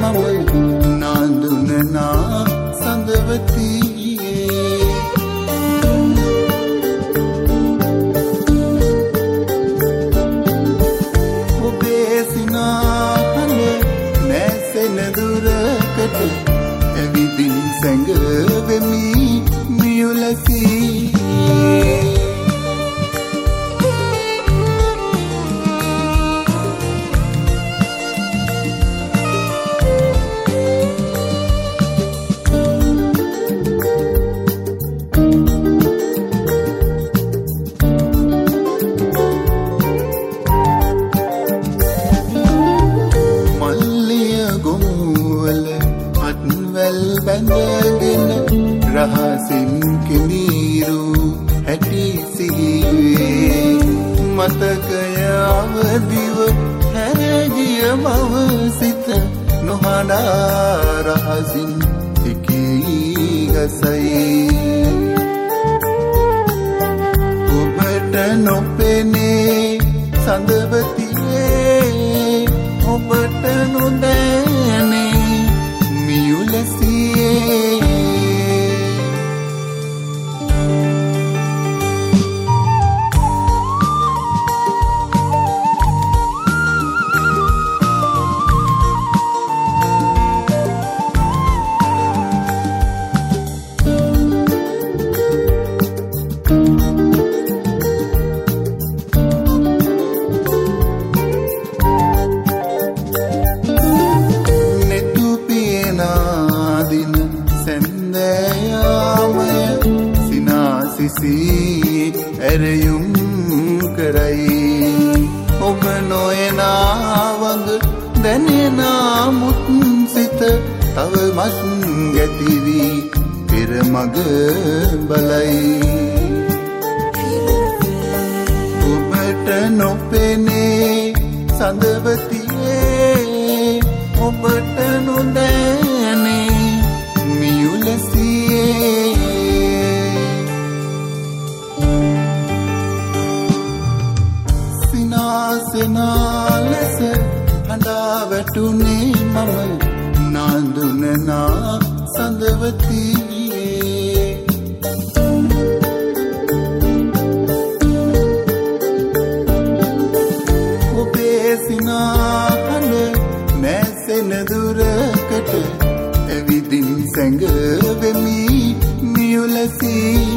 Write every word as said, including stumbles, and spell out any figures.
මම නාඳුනනා සඳවතියේ ඔබේ සිනාහල නැසෙන දුරකට ඇවිදින් සැඟවෙමි මියුලසී බැඳගෙන රහසින් කිනීරු හැටි සිහියේ මතකය අවදිව හැරගිය මව සිත නොහඬා රහසින් එකී ගසයි ඔබට නොපෙනේ සඳවතියේ ඔබට නොදැනේ ඇරයුම් කරයි ඔබ නොයනා වඟ දැනෙනා මුත් සිත තවමත් ගැතිවි පෙරමග බලයි ඔබට නොපෙනේ සඳවතියේ ඔබට නොදැනේ මියුලසියේ සිනාලෙස හඬා වැටුනේ මම නාඳුනනා සඳවතියේ ඔබේ සිනාහල නැසෙන දුරකට ඇවිදින් සැඟවෙමි මියුලසී